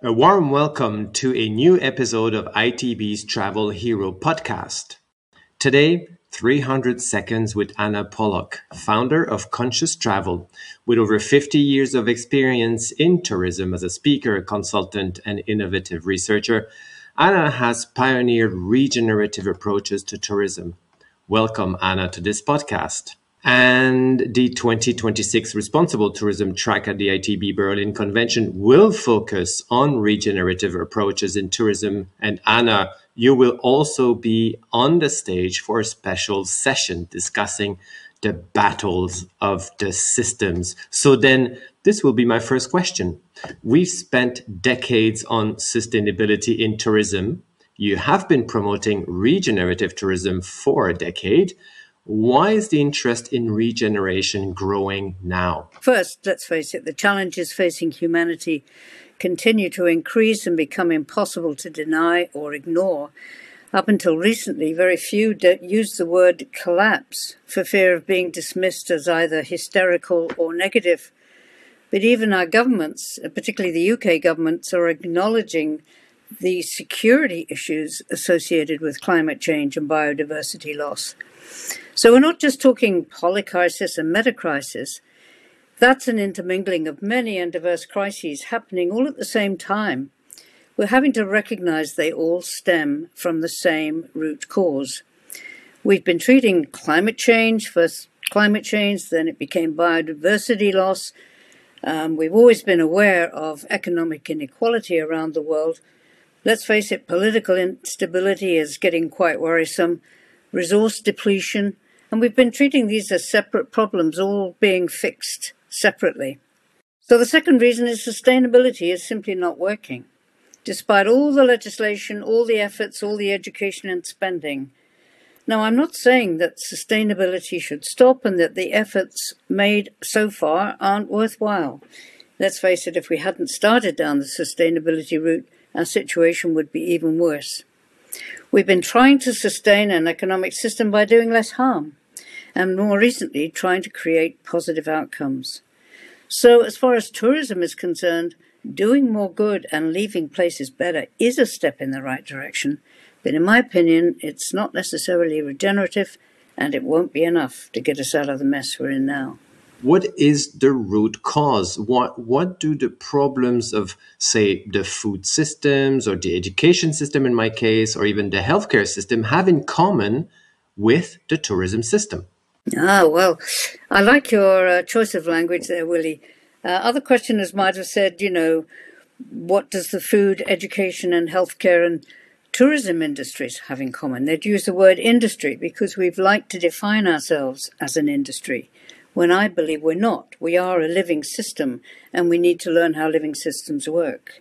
A warm welcome to a new episode of ITB's Travel Hero podcast. Today, 300 Seconds with Anna Pollock, founder of Conscious Travel. With over 50 years of experience in tourism as a speaker, consultant, and innovative researcher, Anna has pioneered regenerative approaches to tourism. Welcome, Anna, to this podcast. And the 2026 Responsible Tourism track at the ITB Berlin Convention will focus on regenerative approaches in tourism. And Anna, you will also be on the stage for a special session discussing the battles of the systems. So then this will be my first question. We've spent decades on sustainability in tourism. You have been promoting regenerative tourism for a decade. Why is the interest in regeneration growing now? First, let's face it, the challenges facing humanity continue to increase and become impossible to deny or ignore. Up until recently, very few used the word collapse for fear of being dismissed as either hysterical or negative. But even our governments, particularly the UK governments, are acknowledging the security issues associated with climate change and biodiversity loss. So we're not just talking polycrisis and metacrisis. That's an intermingling of many and diverse crises happening all at the same time. We're having to recognize they all stem from the same root cause. We've been treating climate change, first climate change, then it became biodiversity loss. We've always been aware of economic inequality around the world. Let's face it, political instability is getting quite worrisome. Resource depletion, and we've been treating these as separate problems, all being fixed separately. So the second reason is sustainability is simply not working. Despite all the legislation, all the efforts, all the education and spending. Now, I'm not saying that sustainability should stop and that the efforts made so far aren't worthwhile. Let's face it, if we hadn't started down the sustainability route, our situation would be even worse. We've been trying to sustain an economic system by doing less harm, and more recently, trying to create positive outcomes. So as far as tourism is concerned, doing more good and leaving places better is a step in the right direction, but in my opinion, it's not necessarily regenerative, and it won't be enough to get us out of the mess we're in now. What is the root cause? What do the problems of, say, the food systems or the education system in my case, or even the healthcare system have in common with the tourism system? Well, I like your choice of language there, Willie. Other questioners might have said, what does the food, education and healthcare and tourism industries have in common? They'd use the word industry because we've liked to define ourselves as an industry, when I believe we're not. We are a living system, and we need to learn how living systems work.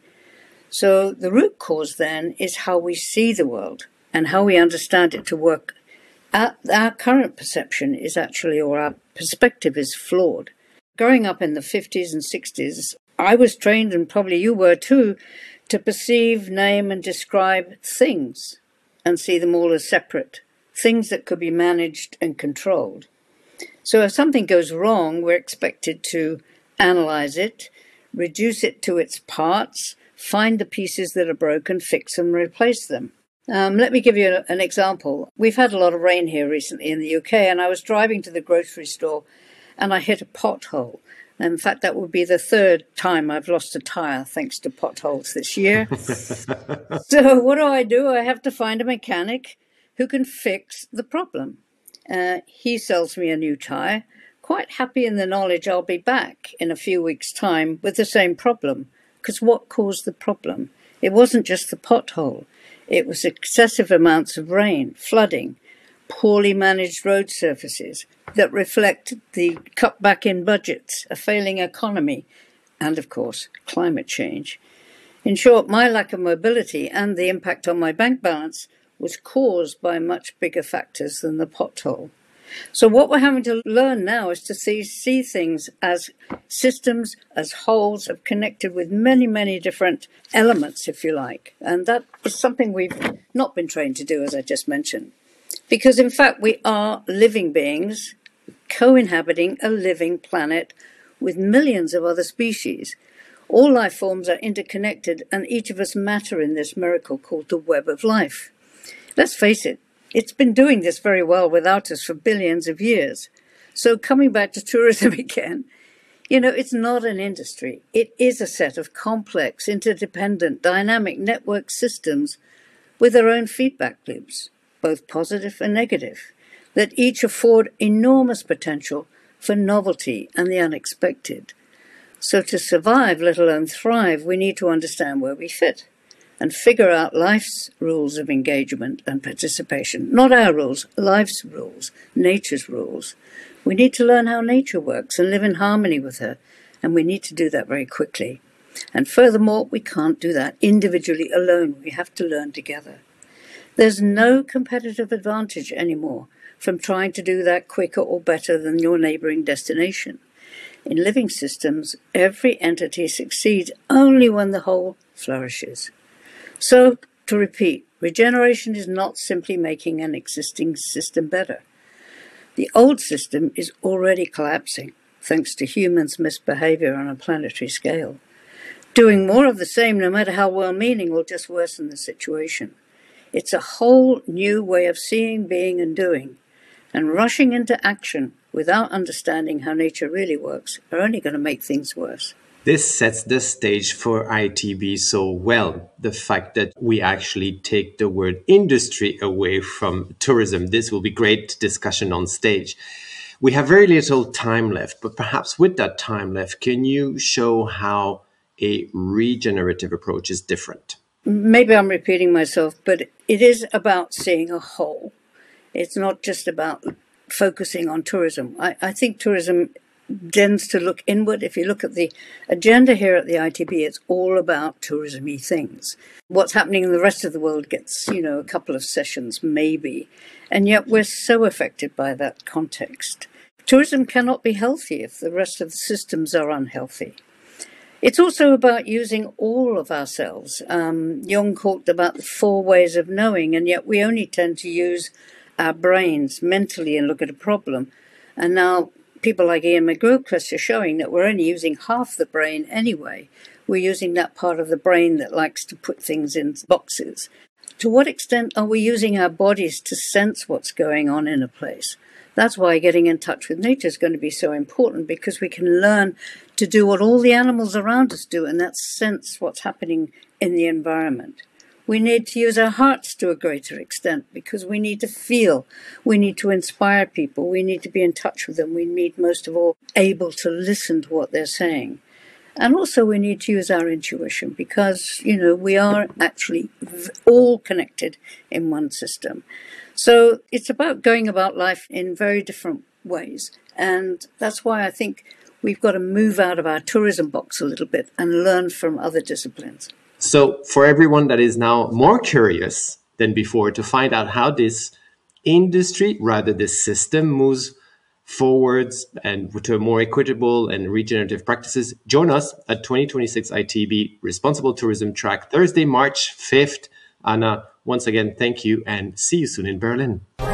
So the root cause then is how we see the world and how we understand it to work. Our current perception is actually, or our perspective is flawed. Growing up in the 50s and 60s, I was trained, and probably you were too, to perceive, name and describe things and see them all as separate, things that could be managed and controlled. So if something goes wrong, we're expected to analyze it, reduce it to its parts, find the pieces that are broken, fix them, replace them. Let me give you an example. We've had a lot of rain here recently in the UK, and I was driving to the grocery store and I hit a pothole. In fact, that would be the third time I've lost a tyre thanks to potholes this year. So what do? I have to find a mechanic who can fix the problem. He sells me a new tyre, quite happy in the knowledge I'll be back in a few weeks' time with the same problem. Because what caused the problem? It wasn't just the pothole. It was excessive amounts of rain, flooding, poorly managed road surfaces that reflect the cutback in budgets, a failing economy, and, of course, climate change. In short, my lack of mobility and the impact on my bank balance was caused by much bigger factors than the pothole. So what we're having to learn now is to see things as systems, as wholes, of connected with many, many different elements, if you like. And that is something we've not been trained to do, as I just mentioned. Because, in fact, we are living beings co-inhabiting a living planet with millions of other species, All life forms are interconnected, and each of us matter in this miracle called the web of life. Let's face it, it's been doing this very well without us for billions of years. So coming back to tourism again, it's not an industry. It is a set of complex, interdependent, dynamic network systems with their own feedback loops, both positive and negative, that each afford enormous potential for novelty and the unexpected. So to survive, let alone thrive, we need to understand where we fit and figure out life's rules of engagement and participation. Not our rules, life's rules, nature's rules. We need to learn how nature works and live in harmony with her, and we need to do that very quickly. And furthermore, we can't do that individually alone. We have to learn together. There's no competitive advantage anymore from trying to do that quicker or better than your neighboring destination. In living systems, every entity succeeds only when the whole flourishes. So, to repeat, regeneration is not simply making an existing system better. The old system is already collapsing, thanks to humans' misbehavior on a planetary scale. Doing more of the same, no matter how well-meaning, will just worsen the situation. It's a whole new way of seeing, being, and doing. And rushing into action without understanding how nature really works are only going to make things worse. This sets the stage for ITB so well, the fact that we actually take the word industry away from tourism. This will be great discussion on stage. We have very little time left, but perhaps with that time left, can you show how a regenerative approach is different? Maybe I'm repeating myself, but it is about seeing a whole. It's not just about focusing on tourism. I think tourism tends to look inward. If you look at the agenda here at the ITB, it's all about tourism-y things. What's happening in the rest of the world gets, a couple of sessions, maybe. And yet we're so affected by that context. Tourism cannot be healthy if the rest of the systems are unhealthy. It's also about using all of ourselves. Jung talked about the 4 ways of knowing, and yet we only tend to use our brains mentally and look at a problem. And now people like Ian McGilchrist are showing that we're only using half the brain anyway. We're using that part of the brain that likes to put things in boxes. To what extent are we using our bodies to sense what's going on in a place? That's why getting in touch with nature is going to be so important, because we can learn to do what all the animals around us do, and that's sense what's happening in the environment. We need to use our hearts to a greater extent, because we need to feel. We need to inspire people. We need to be in touch with them. We need, most of all, able to listen to what they're saying. And also we need to use our intuition, because, we are actually all connected in one system. So it's about going about life in very different ways. And that's why I think we've got to move out of our tourism box a little bit and learn from other disciplines. So for everyone that is now more curious than before to find out how this industry, rather this system, moves forwards and to a more equitable and regenerative practices, join us at 2026 ITB Responsible Tourism Track, Thursday, March 5th. Anna, once again, thank you and see you soon in Berlin.